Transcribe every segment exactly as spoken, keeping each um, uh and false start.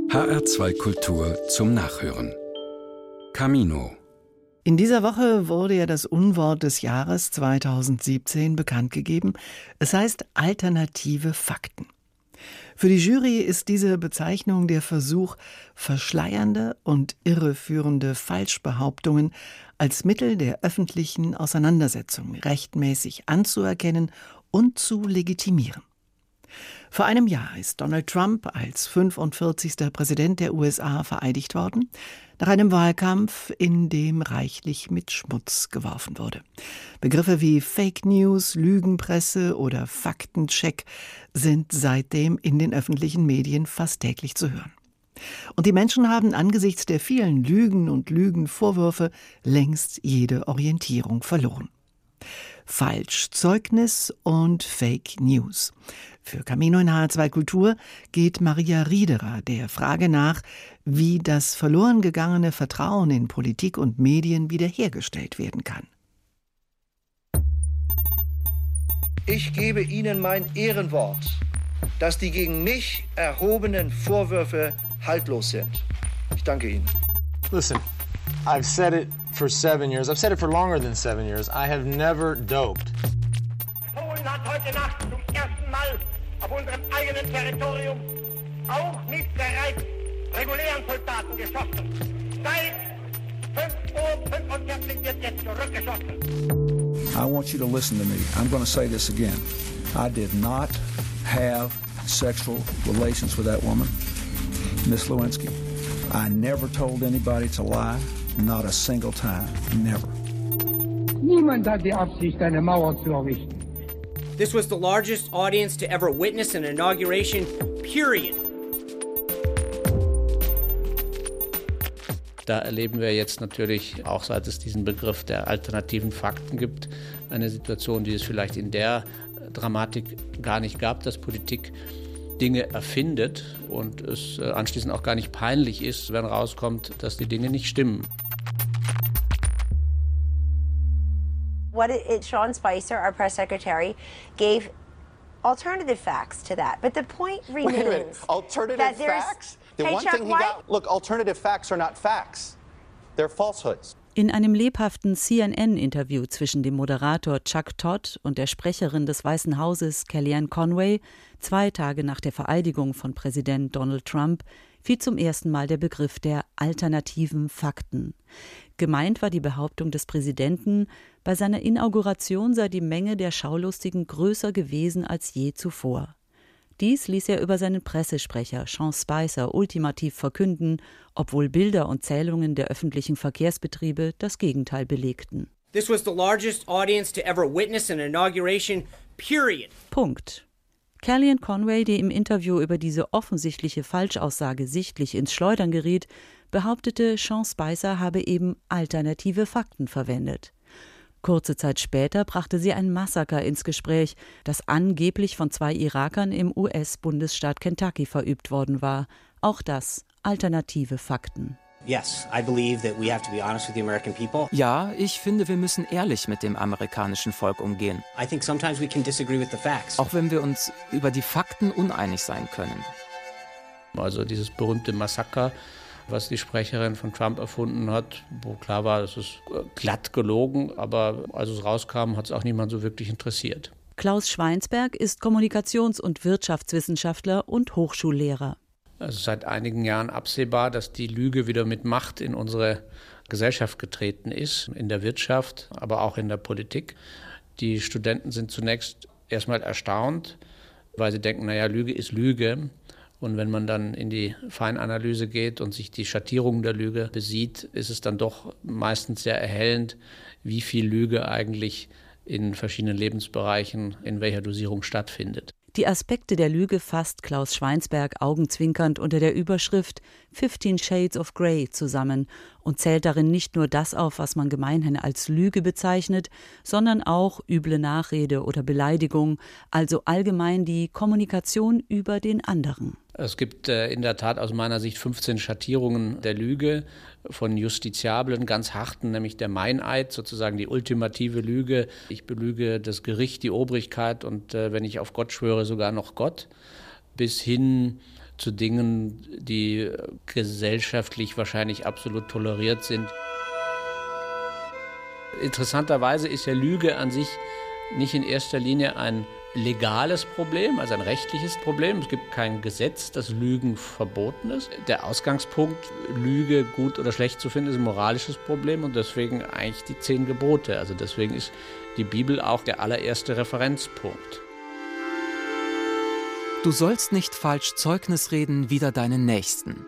H R zwei Kultur zum Nachhören. Camino. In dieser Woche wurde ja das Unwort des Jahres zweitausendsiebzehn bekannt gegeben. Es heißt alternative Fakten. Für die Jury ist diese Bezeichnung der Versuch, verschleiernde und irreführende Falschbehauptungen als Mittel der öffentlichen Auseinandersetzung rechtmäßig anzuerkennen und zu legitimieren. Vor einem Jahr ist Donald Trump als fünfundvierzigster Präsident der U S A vereidigt worden, nach einem Wahlkampf, in dem reichlich mit Schmutz geworfen wurde. Begriffe wie Fake News, Lügenpresse oder Faktencheck sind seitdem in den öffentlichen Medien fast täglich zu hören. Und die Menschen haben angesichts der vielen Lügen und Lügenvorwürfe längst jede Orientierung verloren. Falschzeugnis und Fake News. Für Camino in H R zwei Kultur geht Maria Riederer der Frage nach, wie das verloren gegangene Vertrauen in Politik und Medien wiederhergestellt werden kann. Ich gebe Ihnen mein Ehrenwort, dass die gegen mich erhobenen Vorwürfe haltlos sind. Ich danke Ihnen. Listen, I've said it for seven years. I've said it for longer than seven years. I have never doped. Polen hat heute Nacht zum ersten Mal auf unserem eigenen Territorium auch mit bereits regulären Soldaten geschossen. Seit fünf Uhr fünfundvierzig wird jetzt zurückgeschossen. I want you to listen to me. I'm going to say this again. I did not have sexual relations with that woman, Miss Lewinsky. I never told anybody to lie, not a single time, never. Niemand hat die Absicht, eine Mauer zu errichten. This was the largest audience to ever witness an inauguration, period. Da erleben wir jetzt natürlich, auch seit es diesen Begriff der alternativen Fakten gibt, eine Situation, die es vielleicht in der Dramatik gar nicht gab, dass Politik Dinge erfindet und es anschließend auch gar nicht peinlich ist, wenn rauskommt, dass die Dinge nicht stimmen. What it, it, Sean Spicer, our press secretary, gave alternative facts to that. But the point remains. Wait a minute. Alternative that facts? The hey, one Chuck, thing he got. Look, alternative facts are not facts. They're falsehoods. In einem lebhaften C N N-Interview zwischen dem Moderator Chuck Todd und der Sprecherin des Weißen Hauses Kellyanne Conway, zwei Tage nach der Vereidigung von Präsident Donald Trump, fiel zum ersten Mal der Begriff der alternativen Fakten. Gemeint war die Behauptung des Präsidenten, bei seiner Inauguration sei die Menge der Schaulustigen größer gewesen als je zuvor. Dies ließ er über seinen Pressesprecher Sean Spicer ultimativ verkünden, obwohl Bilder und Zählungen der öffentlichen Verkehrsbetriebe das Gegenteil belegten. This was the largest audience to ever witness an inauguration, period. Punkt. Kellyanne Conway, die im Interview über diese offensichtliche Falschaussage sichtlich ins Schleudern geriet, behauptete, Sean Spicer habe eben alternative Fakten verwendet. Kurze Zeit später brachte sie ein Massaker ins Gespräch, das angeblich von zwei Irakern im U S-Bundesstaat Kentucky verübt worden war. Auch das alternative Fakten. Yes, I believe that we have to be honest with the American people. Ja, ich finde, wir müssen ehrlich mit dem amerikanischen Volk umgehen. I think sometimes we can disagree with the facts. Auch wenn wir uns über die Fakten uneinig sein können. Also dieses berühmte Massaker, was die Sprecherin von Trump erfunden hat, wo klar war, es ist glatt gelogen, aber als es rauskam, hat es auch niemand so wirklich interessiert. Klaus Schweinsberg ist Kommunikations- und Wirtschaftswissenschaftler und Hochschullehrer. Es ist seit einigen Jahren absehbar, dass die Lüge wieder mit Macht in unsere Gesellschaft getreten ist, in der Wirtschaft, aber auch in der Politik. Die Studenten sind zunächst erstmal erstaunt, weil sie denken, naja, Lüge ist Lüge. Und wenn man dann in die Feinanalyse geht und sich die Schattierungen der Lüge besieht, ist es dann doch meistens sehr erhellend, wie viel Lüge eigentlich in verschiedenen Lebensbereichen in welcher Dosierung stattfindet. Die Aspekte der Lüge fasst Klaus Schweinsberg augenzwinkernd unter der Überschrift Fifteen Shades of Grey zusammen und zählt darin nicht nur das auf, was man gemeinhin als Lüge bezeichnet, sondern auch üble Nachrede oder Beleidigung, also allgemein die Kommunikation über den anderen. Es gibt äh, in der Tat aus meiner Sicht fünfzehn Schattierungen der Lüge, von justiziablen, ganz harten, nämlich der Meineid, sozusagen die ultimative Lüge. Ich belüge das Gericht, die Obrigkeit und äh, wenn ich auf Gott schwöre, sogar noch Gott, bis hin zu Dingen, die gesellschaftlich wahrscheinlich absolut toleriert sind. Interessanterweise ist ja Lüge an sich nicht in erster Linie ein legales Problem, also ein rechtliches Problem. Es gibt kein Gesetz, das Lügen verboten ist. Der Ausgangspunkt, Lüge gut oder schlecht zu finden, ist ein moralisches Problem und deswegen eigentlich die zehn Gebote. Also deswegen ist die Bibel auch der allererste Referenzpunkt. Du sollst nicht falsch Zeugnis reden wider deinen Nächsten.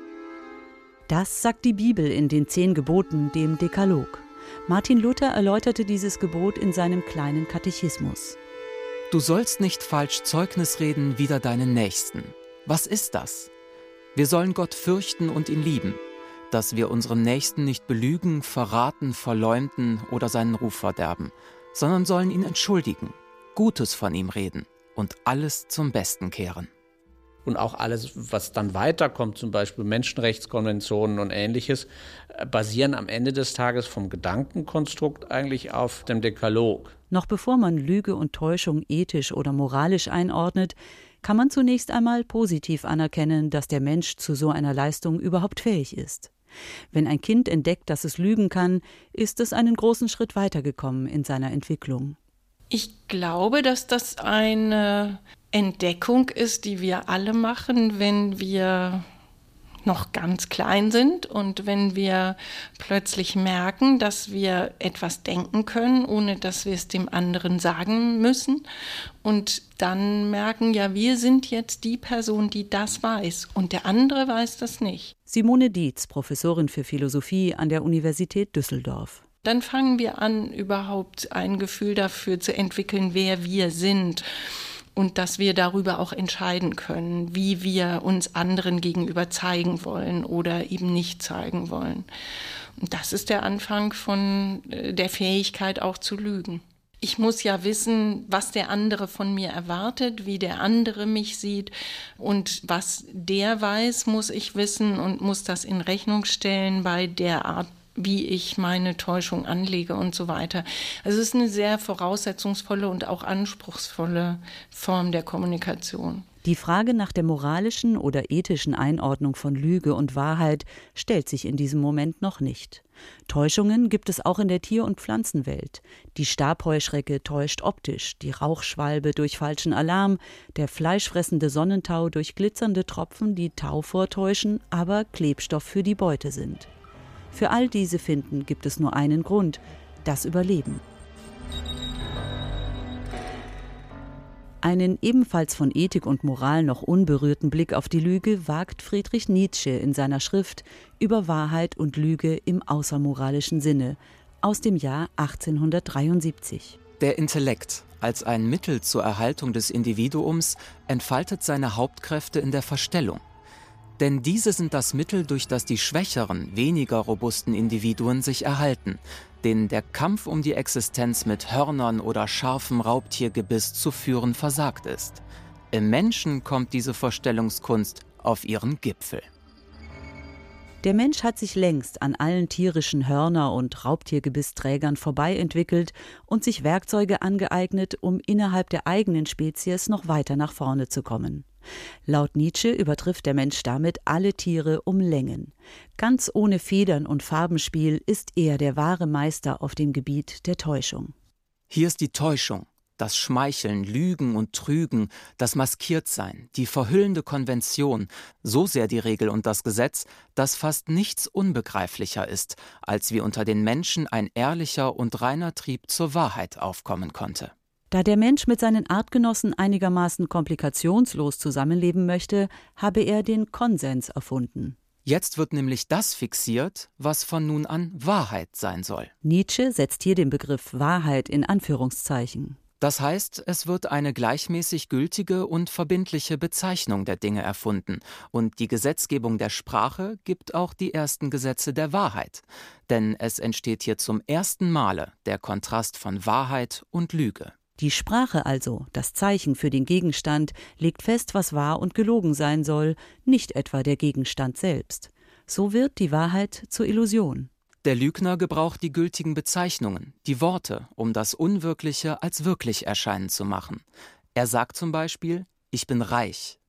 Das sagt die Bibel in den zehn Geboten, dem Dekalog. Martin Luther erläuterte dieses Gebot in seinem kleinen Katechismus. Du sollst nicht falsch Zeugnis reden wider deinen Nächsten. Was ist das? Wir sollen Gott fürchten und ihn lieben, dass wir unseren Nächsten nicht belügen, verraten, verleumden oder seinen Ruf verderben, sondern sollen ihn entschuldigen, Gutes von ihm reden und alles zum Besten kehren. Und auch alles, was dann weiterkommt, zum Beispiel Menschenrechtskonventionen und Ähnliches, basieren am Ende des Tages vom Gedankenkonstrukt eigentlich auf dem Dekalog. Noch bevor man Lüge und Täuschung ethisch oder moralisch einordnet, kann man zunächst einmal positiv anerkennen, dass der Mensch zu so einer Leistung überhaupt fähig ist. Wenn ein Kind entdeckt, dass es lügen kann, ist es einen großen Schritt weitergekommen in seiner Entwicklung. Ich glaube, dass das eine Entdeckung ist, die wir alle machen, wenn wir noch ganz klein sind und wenn wir plötzlich merken, dass wir etwas denken können, ohne dass wir es dem anderen sagen müssen und dann merken, ja, wir sind jetzt die Person, die das weiß und der andere weiß das nicht. Simone Dietz, Professorin für Philosophie an der Universität Düsseldorf. Dann fangen wir an, überhaupt ein Gefühl dafür zu entwickeln, wer wir sind. Und dass wir darüber auch entscheiden können, wie wir uns anderen gegenüber zeigen wollen oder eben nicht zeigen wollen. Und das ist der Anfang von der Fähigkeit auch zu lügen. Ich muss ja wissen, was der andere von mir erwartet, wie der andere mich sieht und was der weiß, muss ich wissen und muss das in Rechnung stellen bei der Art, wie ich meine Täuschung anlege und so weiter. Also es ist eine sehr voraussetzungsvolle und auch anspruchsvolle Form der Kommunikation. Die Frage nach der moralischen oder ethischen Einordnung von Lüge und Wahrheit stellt sich in diesem Moment noch nicht. Täuschungen gibt es auch in der Tier- und Pflanzenwelt. Die Stabheuschrecke täuscht optisch, die Rauchschwalbe durch falschen Alarm, der fleischfressende Sonnentau durch glitzernde Tropfen, die Tau vortäuschen, aber Klebstoff für die Beute sind. Für all diese Finden gibt es nur einen Grund: das Überleben. Einen ebenfalls von Ethik und Moral noch unberührten Blick auf die Lüge wagt Friedrich Nietzsche in seiner Schrift Über Wahrheit und Lüge im außermoralischen Sinne aus dem Jahr achtzehnhundertdreiundsiebzig. Der Intellekt als ein Mittel zur Erhaltung des Individuums entfaltet seine Hauptkräfte in der Verstellung. Denn diese sind das Mittel, durch das die schwächeren, weniger robusten Individuen sich erhalten, denen der Kampf um die Existenz mit Hörnern oder scharfem Raubtiergebiss zu führen versagt ist. Im Menschen kommt diese Verstellungskunst auf ihren Gipfel. Der Mensch hat sich längst an allen tierischen Hörner- und Raubtiergebissträgern vorbei entwickelt und sich Werkzeuge angeeignet, um innerhalb der eigenen Spezies noch weiter nach vorne zu kommen. Laut Nietzsche übertrifft der Mensch damit alle Tiere um Längen. Ganz ohne Federn und Farbenspiel ist er der wahre Meister auf dem Gebiet der Täuschung. Hier ist die Täuschung, das Schmeicheln, Lügen und Trügen, das Maskiertsein, die verhüllende Konvention, so sehr die Regel und das Gesetz, dass fast nichts unbegreiflicher ist, als wie unter den Menschen ein ehrlicher und reiner Trieb zur Wahrheit aufkommen konnte. Da der Mensch mit seinen Artgenossen einigermaßen komplikationslos zusammenleben möchte, habe er den Konsens erfunden. Jetzt wird nämlich das fixiert, was von nun an Wahrheit sein soll. Nietzsche setzt hier den Begriff Wahrheit in Anführungszeichen. Das heißt, es wird eine gleichmäßig gültige und verbindliche Bezeichnung der Dinge erfunden. Und die Gesetzgebung der Sprache gibt auch die ersten Gesetze der Wahrheit. Denn es entsteht hier zum ersten Male der Kontrast von Wahrheit und Lüge. Die Sprache also, das Zeichen für den Gegenstand, legt fest, was wahr und gelogen sein soll, nicht etwa der Gegenstand selbst. So wird die Wahrheit zur Illusion. Der Lügner gebraucht die gültigen Bezeichnungen, die Worte, um das Unwirkliche als wirklich erscheinen zu machen. Er sagt zum Beispiel: Ich bin reich,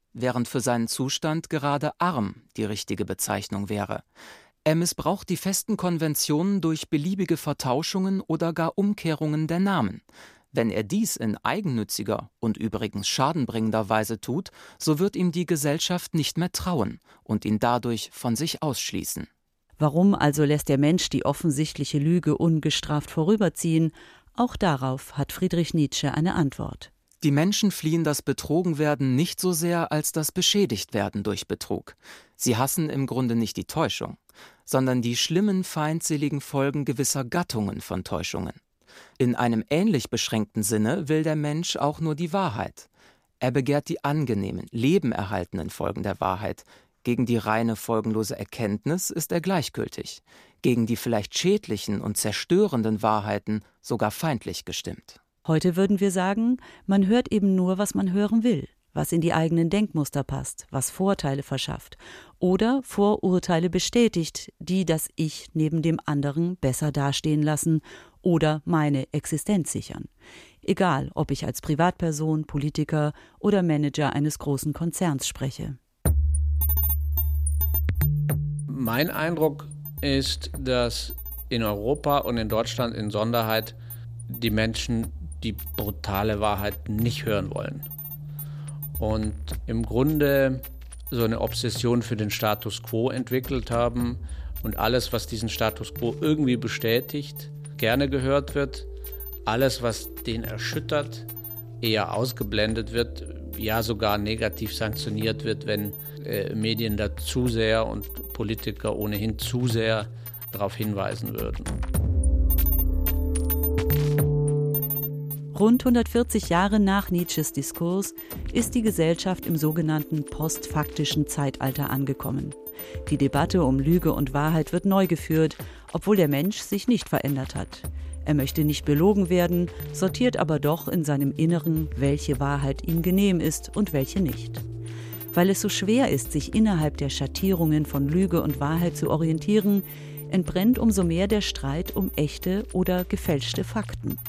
während für seinen Zustand gerade arm die richtige Bezeichnung wäre. Er missbraucht die festen Konventionen durch beliebige Vertauschungen oder gar Umkehrungen der Namen. Wenn er dies in eigennütziger und übrigens schadenbringender Weise tut, so wird ihm die Gesellschaft nicht mehr trauen und ihn dadurch von sich ausschließen. Warum also lässt der Mensch die offensichtliche Lüge ungestraft vorüberziehen? Auch darauf hat Friedrich Nietzsche eine Antwort. Die Menschen fliehen das Betrogenwerden nicht so sehr als das Beschädigtwerden durch Betrug. Sie hassen im Grunde nicht die Täuschung, sondern die schlimmen, feindseligen Folgen gewisser Gattungen von Täuschungen. In einem ähnlich beschränkten Sinne will der Mensch auch nur die Wahrheit. Er begehrt die angenehmen, lebenerhaltenden Folgen der Wahrheit. Gegen die reine, folgenlose Erkenntnis ist er gleichgültig. Gegen die vielleicht schädlichen und zerstörenden Wahrheiten sogar feindlich gestimmt. Heute würden wir sagen, man hört eben nur, was man hören will, was in die eigenen Denkmuster passt, was Vorteile verschafft oder Vorurteile bestätigt, die das Ich neben dem anderen besser dastehen lassen oder meine Existenz sichern. Egal, ob ich als Privatperson, Politiker oder Manager eines großen Konzerns spreche. Mein Eindruck ist, dass in Europa und in Deutschland in Sonderheit die Menschen die brutale Wahrheit nicht hören wollen. Und im Grunde so eine Obsession für den Status quo entwickelt haben und alles, was diesen Status quo irgendwie bestätigt, gerne gehört wird. Alles, was den erschüttert, eher ausgeblendet wird, ja sogar negativ sanktioniert wird, wenn äh, Medien da zu sehr und Politiker ohnehin zu sehr darauf hinweisen würden. Rund hundertvierzig Jahre nach Nietzsches Diskurs ist die Gesellschaft im sogenannten postfaktischen Zeitalter angekommen. Die Debatte um Lüge und Wahrheit wird neu geführt, obwohl der Mensch sich nicht verändert hat. Er möchte nicht belogen werden, sortiert aber doch in seinem Inneren, welche Wahrheit ihm genehm ist und welche nicht. Weil es so schwer ist, sich innerhalb der Schattierungen von Lüge und Wahrheit zu orientieren, entbrennt umso mehr der Streit um echte oder gefälschte Fakten.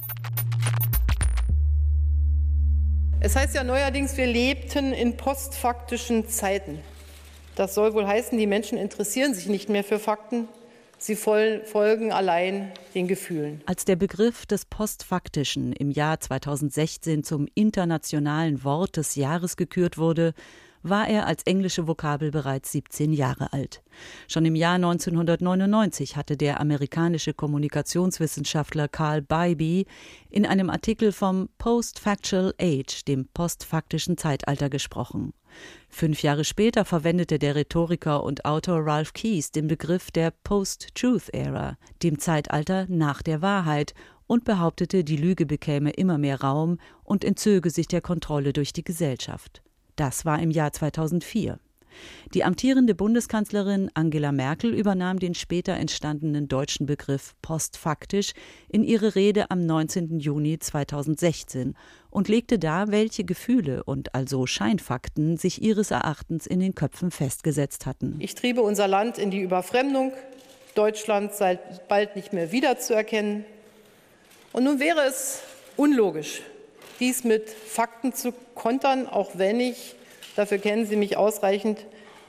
Es heißt ja neuerdings, wir lebten in postfaktischen Zeiten. Das soll wohl heißen, die Menschen interessieren sich nicht mehr für Fakten, sie folgen allein den Gefühlen. Als der Begriff des Postfaktischen im Jahr zweitausendsechzehn zum internationalen Wort des Jahres gekürt wurde, war er als englische Vokabel bereits siebzehn Jahre alt. Schon im Jahr neunzehnhundertneunundneunzig hatte der amerikanische Kommunikationswissenschaftler Carl Bybee in einem Artikel vom Post-Factual Age, dem postfaktischen Zeitalter, gesprochen. Fünf Jahre später verwendete der Rhetoriker und Autor Ralph Keyes den Begriff der Post-Truth-Era, dem Zeitalter nach der Wahrheit, und behauptete, die Lüge bekäme immer mehr Raum und entzöge sich der Kontrolle durch die Gesellschaft. Das war im Jahr zweitausendvier. Die amtierende Bundeskanzlerin Angela Merkel übernahm den später entstandenen deutschen Begriff postfaktisch in ihre Rede am neunzehnten Juni zweitausendsechzehn und legte dar, welche Gefühle und also Scheinfakten sich ihres Erachtens in den Köpfen festgesetzt hatten. Ich triebe unser Land in die Überfremdung, Deutschland sei bald nicht mehr wiederzuerkennen. Und nun wäre es unlogisch, dies mit Fakten zu kontern, auch wenn ich, dafür kennen Sie mich ausreichend,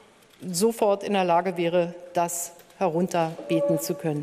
sofort in der Lage wäre, das herunterbeten zu können.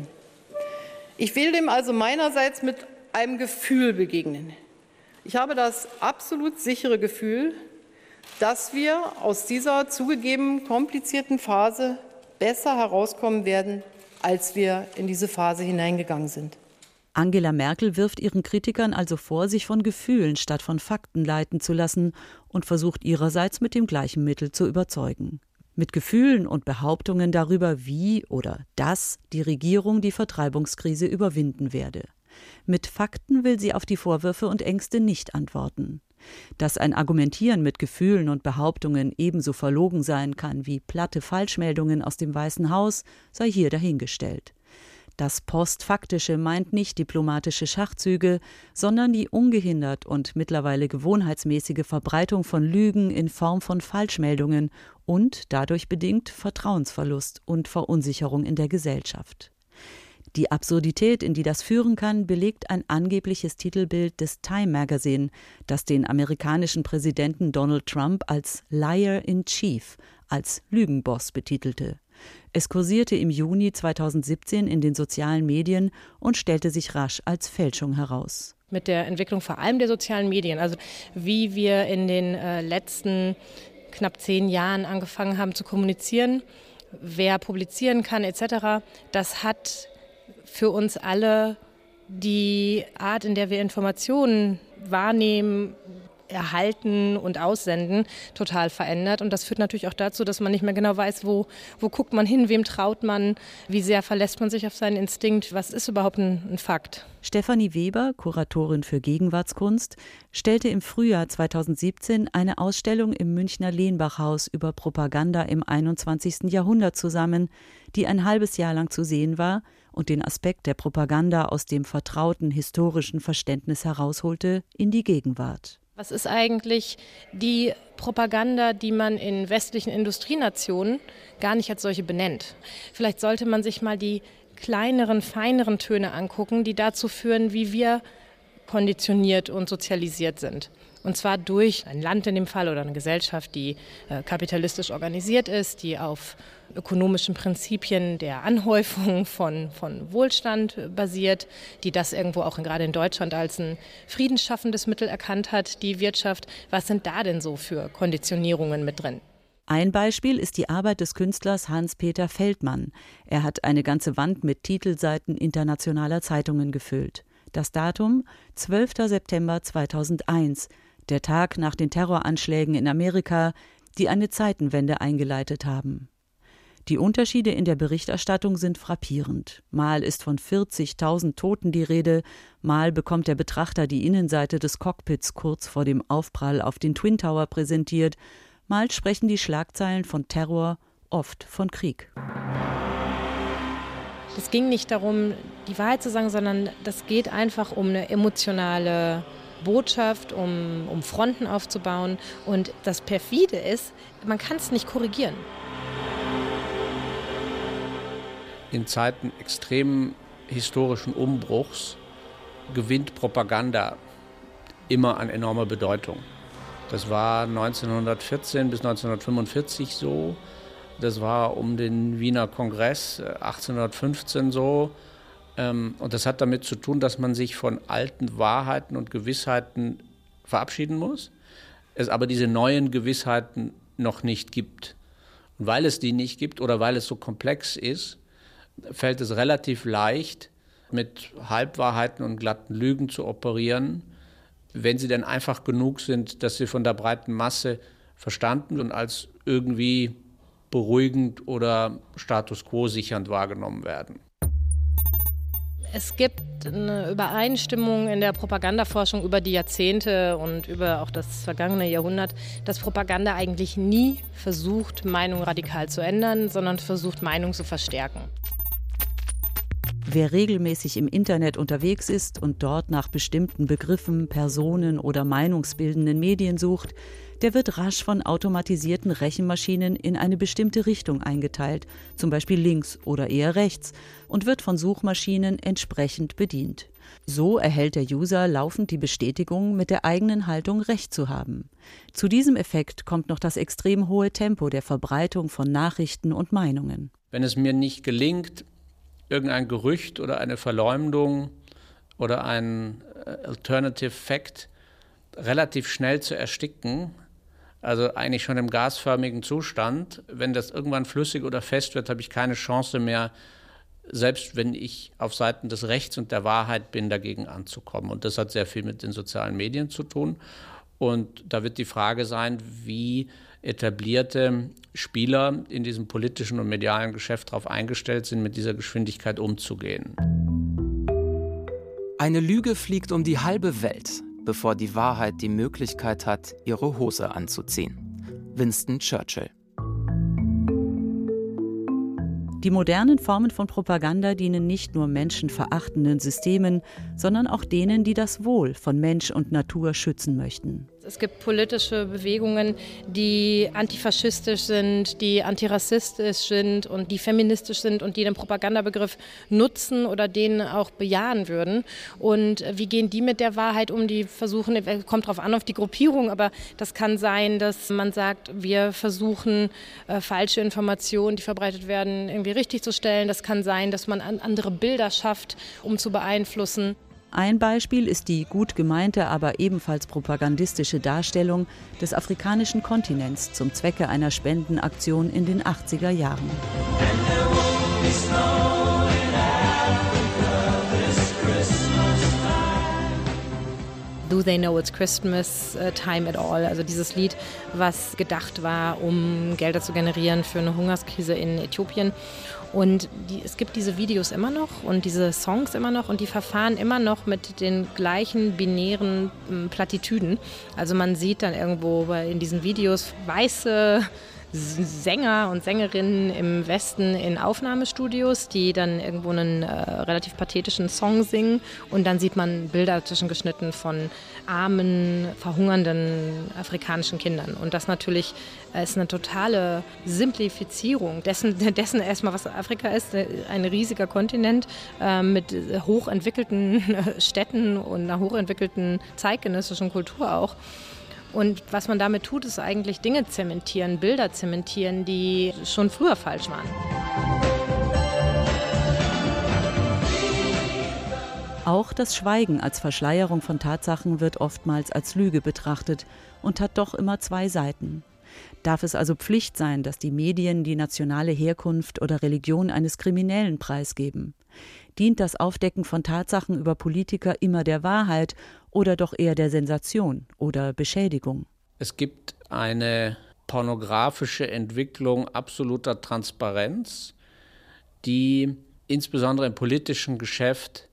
Ich will dem also meinerseits mit einem Gefühl begegnen. Ich habe das absolut sichere Gefühl, dass wir aus dieser zugegeben komplizierten Phase besser herauskommen werden, als wir in diese Phase hineingegangen sind. Angela Merkel wirft ihren Kritikern also vor, sich von Gefühlen statt von Fakten leiten zu lassen und versucht ihrerseits mit dem gleichen Mittel zu überzeugen. Mit Gefühlen und Behauptungen darüber, wie oder dass die Regierung die Vertreibungskrise überwinden werde. Mit Fakten will sie auf die Vorwürfe und Ängste nicht antworten. Dass ein Argumentieren mit Gefühlen und Behauptungen ebenso verlogen sein kann wie platte Falschmeldungen aus dem Weißen Haus, sei hier dahingestellt. Das Postfaktische meint nicht diplomatische Schachzüge, sondern die ungehindert und mittlerweile gewohnheitsmäßige Verbreitung von Lügen in Form von Falschmeldungen und dadurch bedingt Vertrauensverlust und Verunsicherung in der Gesellschaft. Die Absurdität, in die das führen kann, belegt ein angebliches Titelbild des Time Magazine, das den amerikanischen Präsidenten Donald Trump als Liar in Chief, als Lügenboss betitelte. Es kursierte im Juni zweitausendsiebzehn in den sozialen Medien und stellte sich rasch als Fälschung heraus. Mit der Entwicklung vor allem der sozialen Medien, also wie wir in den äh, letzten knapp zehn Jahren angefangen haben zu kommunizieren, wer publizieren kann et cetera, das hat für uns alle die Art, in der wir Informationen wahrnehmen, erhalten und aussenden, total verändert. Und das führt natürlich auch dazu, dass man nicht mehr genau weiß, wo, wo guckt man hin, wem traut man, wie sehr verlässt man sich auf seinen Instinkt, was ist überhaupt ein, ein Fakt. Stefanie Weber, Kuratorin für Gegenwartskunst, stellte im Frühjahr zweitausendsiebzehn eine Ausstellung im Münchner Lehnbachhaus über Propaganda im einundzwanzigsten Jahrhundert zusammen, die ein halbes Jahr lang zu sehen war und den Aspekt der Propaganda aus dem vertrauten historischen Verständnis herausholte in die Gegenwart. Was ist eigentlich die Propaganda, die man in westlichen Industrienationen gar nicht als solche benennt? Vielleicht sollte man sich mal die kleineren, feineren Töne angucken, die dazu führen, wie wir konditioniert und sozialisiert sind. Und zwar durch ein Land in dem Fall oder eine Gesellschaft, die äh, kapitalistisch organisiert ist, die auf ökonomischen Prinzipien der Anhäufung von, von Wohlstand basiert, die das irgendwo auch in, gerade in Deutschland als ein friedensschaffendes Mittel erkannt hat, die Wirtschaft. Was sind da denn so für Konditionierungen mit drin? Ein Beispiel ist die Arbeit des Künstlers Hans-Peter Feldmann. Er hat eine ganze Wand mit Titelseiten internationaler Zeitungen gefüllt. Das Datum zwölfter September zweitausendeins, der Tag nach den Terroranschlägen in Amerika, die eine Zeitenwende eingeleitet haben. Die Unterschiede in der Berichterstattung sind frappierend. Mal ist von vierzigtausend Toten die Rede, mal bekommt der Betrachter die Innenseite des Cockpits kurz vor dem Aufprall auf den Twin Tower präsentiert, mal sprechen die Schlagzeilen von Terror, oft von Krieg. Es ging nicht darum, die Wahrheit zu sagen, sondern das geht einfach um eine emotionale Botschaft, um, um Fronten aufzubauen. Und das Perfide ist, man kann es nicht korrigieren. In Zeiten extremen historischen Umbruchs gewinnt Propaganda immer an enormer Bedeutung. Das war neunzehnhundertvierzehn bis neunzehnhundertfünfundvierzig so. Das war um den Wiener Kongress achtzehnhundertfünfzehn so. Und das hat damit zu tun, dass man sich von alten Wahrheiten und Gewissheiten verabschieden muss, es aber diese neuen Gewissheiten noch nicht gibt. Und weil es die nicht gibt oder weil es so komplex ist, fällt es relativ leicht, mit Halbwahrheiten und glatten Lügen zu operieren, wenn sie denn einfach genug sind, dass sie von der breiten Masse verstanden und als irgendwie beruhigend oder Status quo sichernd wahrgenommen werden. Es gibt eine Übereinstimmung in der Propagandaforschung über die Jahrzehnte und über auch das vergangene Jahrhundert, dass Propaganda eigentlich nie versucht, Meinung radikal zu ändern, sondern versucht, Meinung zu verstärken. Wer regelmäßig im Internet unterwegs ist und dort nach bestimmten Begriffen, Personen oder meinungsbildenden Medien sucht, der wird rasch von automatisierten Rechenmaschinen in eine bestimmte Richtung eingeteilt, zum Beispiel links oder eher rechts, und wird von Suchmaschinen entsprechend bedient. So erhält der User laufend die Bestätigung, mit der eigenen Haltung recht zu haben. Zu diesem Effekt kommt noch das extrem hohe Tempo der Verbreitung von Nachrichten und Meinungen. Wenn es mir nicht gelingt, irgendein Gerücht oder eine Verleumdung oder ein Alternative Fact relativ schnell zu ersticken, also eigentlich schon im gasförmigen Zustand, wenn das irgendwann flüssig oder fest wird, habe ich keine Chance mehr, selbst wenn ich auf Seiten des Rechts und der Wahrheit bin, dagegen anzukommen. Und das hat sehr viel mit den sozialen Medien zu tun. Und da wird die Frage sein, wie etablierte Spieler in diesem politischen und medialen Geschäft darauf eingestellt sind, mit dieser Geschwindigkeit umzugehen. Eine Lüge fliegt um die halbe Welt, bevor die Wahrheit die Möglichkeit hat, ihre Hose anzuziehen. Winston Churchill. Die modernen Formen von Propaganda dienen nicht nur menschenverachtenden Systemen, sondern auch denen, die das Wohl von Mensch und Natur schützen möchten. Es gibt politische Bewegungen, die antifaschistisch sind, die antirassistisch sind und die feministisch sind und die den Propagandabegriff nutzen oder den auch bejahen würden. Und wie gehen die mit der Wahrheit um? Die versuchen, kommt drauf an auf die Gruppierung, aber das kann sein, dass man sagt, wir versuchen äh, falsche Informationen, die verbreitet werden, irgendwie richtig zu stellen. Das kann sein, dass man an andere Bilder schafft, um zu beeinflussen. Ein Beispiel ist die gut gemeinte, aber ebenfalls propagandistische Darstellung des afrikanischen Kontinents zum Zwecke einer Spendenaktion in den achtziger Jahren. Do They Know It's Christmas Time at All? Also dieses Lied, was gedacht war, um Gelder zu generieren für eine Hungerskrise in Äthiopien. Und die, es gibt diese Videos immer noch und diese Songs immer noch und die verfahren immer noch mit den gleichen binären ähm, Plattitüden. Also man sieht dann irgendwo in diesen Videos weiße Sänger und Sängerinnen im Westen in Aufnahmestudios, die dann irgendwo einen äh, relativ pathetischen Song singen und dann sieht man Bilder zwischengeschnitten von armen, verhungernden afrikanischen Kindern. Und das natürlich äh, ist eine totale Simplifizierung dessen, dessen erstmal, was Afrika ist, ein riesiger Kontinent äh, mit hochentwickelten äh, Städten und einer hochentwickelten zeitgenössischen Kultur auch. Und was man damit tut, ist eigentlich Dinge zementieren, Bilder zementieren, die schon früher falsch waren. Auch das Schweigen als Verschleierung von Tatsachen wird oftmals als Lüge betrachtet und hat doch immer zwei Seiten. Darf es also Pflicht sein, dass die Medien die nationale Herkunft oder Religion eines Kriminellen preisgeben? Dient das Aufdecken von Tatsachen über Politiker immer der Wahrheit oder doch eher der Sensation oder Beschädigung? Es gibt eine pornografische Entwicklung absoluter Transparenz, die insbesondere im politischen Geschäft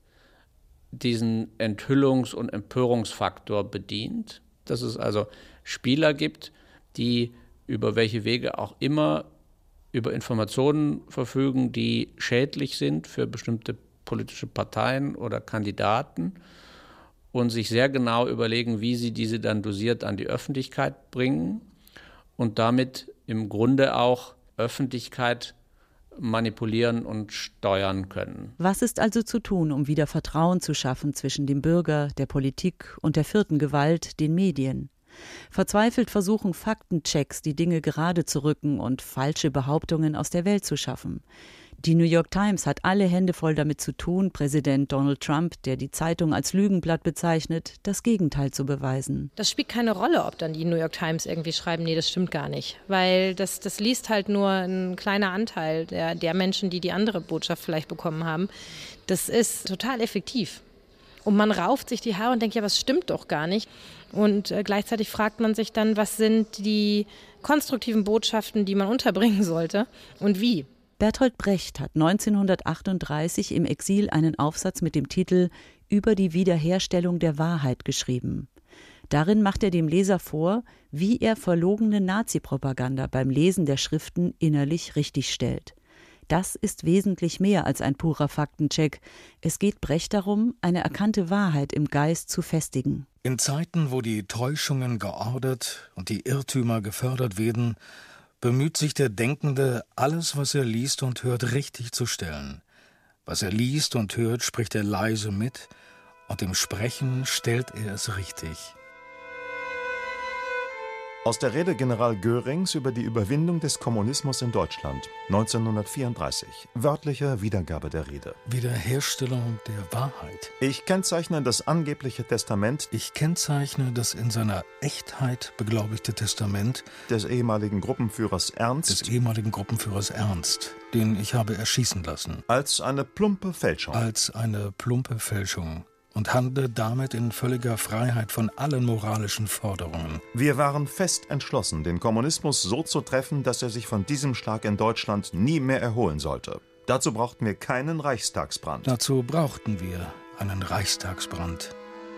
diesen Enthüllungs- und Empörungsfaktor bedient. Dass es also Spieler gibt, die über welche Wege auch immer über Informationen verfügen, die schädlich sind für bestimmte politische Parteien oder Kandidaten und sich sehr genau überlegen, wie sie diese dann dosiert an die Öffentlichkeit bringen und damit im Grunde auch Öffentlichkeit manipulieren und steuern können. Was ist also zu tun, um wieder Vertrauen zu schaffen zwischen dem Bürger, der Politik und der vierten Gewalt, den Medien? Verzweifelt versuchen Faktenchecks, die Dinge gerade zu rücken und falsche Behauptungen aus der Welt zu schaffen. Die New York Times hat alle Hände voll damit zu tun, Präsident Donald Trump, der die Zeitung als Lügenblatt bezeichnet, das Gegenteil zu beweisen. Das spielt keine Rolle, ob dann die New York Times irgendwie schreiben, nee, das stimmt gar nicht. Weil das, das liest halt nur ein kleiner Anteil der, der Menschen, die die andere Botschaft vielleicht bekommen haben. Das ist total effektiv. Und man rauft sich die Haare und denkt, ja, was stimmt doch gar nicht. Und äh, gleichzeitig fragt man sich dann, was sind die konstruktiven Botschaften, die man unterbringen sollte und wie? Bertolt Brecht hat neunzehnhundertachtunddreißig im Exil einen Aufsatz mit dem Titel »Über die Wiederherstellung der Wahrheit« geschrieben. Darin macht er dem Leser vor, wie er verlogene Nazi-Propaganda beim Lesen der Schriften innerlich richtigstellt. Das ist wesentlich mehr als ein purer Faktencheck. Es geht Brecht darum, eine erkannte Wahrheit im Geist zu festigen. In Zeiten, wo die Täuschungen geordert und die Irrtümer gefördert werden, bemüht sich der Denkende, alles, was er liest und hört, richtig zu stellen. Was er liest und hört, spricht er leise mit, und im Sprechen stellt er es richtig. Aus der Rede General Görings über die Überwindung des Kommunismus in Deutschland neunzehnhundertvierunddreißig. Wörtliche Wiedergabe der Rede. Wiederherstellung der Wahrheit. Ich kennzeichne das angebliche Testament. Ich kennzeichne das in seiner Echtheit beglaubigte Testament des ehemaligen Gruppenführers Ernst. Des ehemaligen Gruppenführers Ernst, den ich habe erschießen lassen. Als eine plumpe Fälschung. Als eine plumpe Fälschung. Und handle damit in völliger Freiheit von allen moralischen Forderungen. Wir waren fest entschlossen, den Kommunismus so zu treffen, dass er sich von diesem Schlag in Deutschland nie mehr erholen sollte. Dazu brauchten wir keinen Reichstagsbrand. Dazu brauchten wir einen Reichstagsbrand.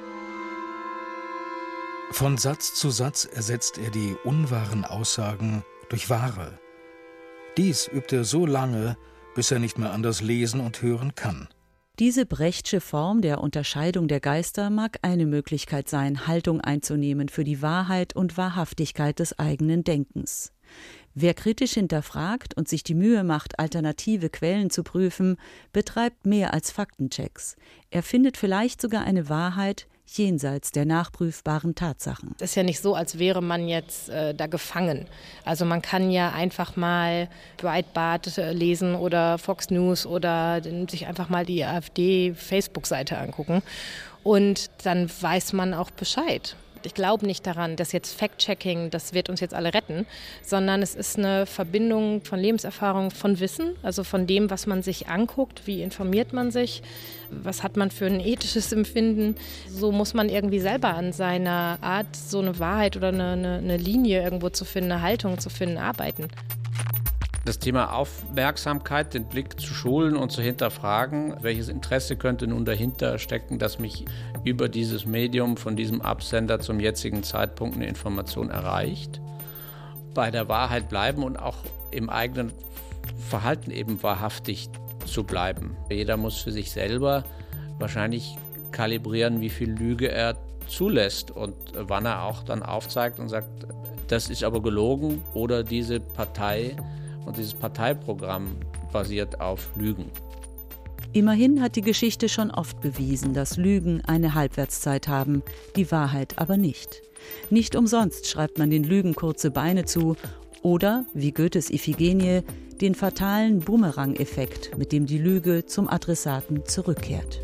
Von Satz zu Satz ersetzt er die unwahren Aussagen durch wahre. Dies übt er so lange, bis er nicht mehr anders lesen und hören kann. Diese Brechtsche Form der Unterscheidung der Geister mag eine Möglichkeit sein, Haltung einzunehmen für die Wahrheit und Wahrhaftigkeit des eigenen Denkens. Wer kritisch hinterfragt und sich die Mühe macht, alternative Quellen zu prüfen, betreibt mehr als Faktenchecks. Er findet vielleicht sogar eine Wahrheit jenseits der nachprüfbaren Tatsachen. Es ist ja nicht so, als wäre man jetzt äh, da gefangen. Also man kann ja einfach mal Breitbart äh, lesen oder Fox News oder sich einfach mal die AfD-Facebook-Seite angucken und dann weiß man auch Bescheid. Ich glaube nicht daran, dass jetzt Fact-Checking, das wird uns jetzt alle retten, sondern es ist eine Verbindung von Lebenserfahrung, von Wissen, also von dem, was man sich anguckt, wie informiert man sich, was hat man für ein ethisches Empfinden. So muss man irgendwie selber an seiner Art, so eine Wahrheit oder eine, eine, eine Linie irgendwo zu finden, eine Haltung zu finden, arbeiten. Das Thema Aufmerksamkeit, den Blick zu schulen und zu hinterfragen, welches Interesse könnte nun dahinter stecken, dass mich über dieses Medium von diesem Absender zum jetzigen Zeitpunkt eine Information erreicht. Bei der Wahrheit bleiben und auch im eigenen Verhalten eben wahrhaftig zu bleiben. Jeder muss für sich selber wahrscheinlich kalibrieren, wie viel Lüge er zulässt und wann er auch dann aufzeigt und sagt, das ist aber gelogen oder diese Partei und dieses Parteiprogramm basiert auf Lügen. Immerhin hat die Geschichte schon oft bewiesen, dass Lügen eine Halbwertszeit haben, die Wahrheit aber nicht. Nicht umsonst schreibt man den Lügen kurze Beine zu oder, wie Goethes Iphigenie, den fatalen Bumerang-Effekt, mit dem die Lüge zum Adressaten zurückkehrt.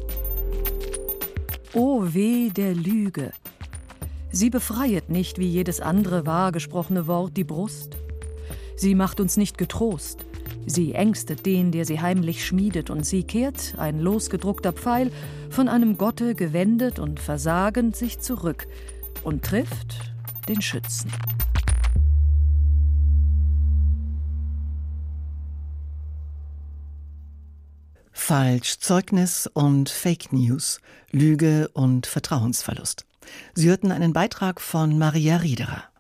O weh der Lüge! Sie befreiet nicht wie jedes andere wahr gesprochene Wort die Brust. Sie macht uns nicht getrost. Sie ängstet den, der sie heimlich schmiedet, und sie kehrt, ein losgedruckter Pfeil, von einem Gotte gewendet und versagend sich zurück und trifft den Schützen. Falsch, Zeugnis und Fake News, Lüge und Vertrauensverlust. Sie hörten einen Beitrag von Maria Riederer.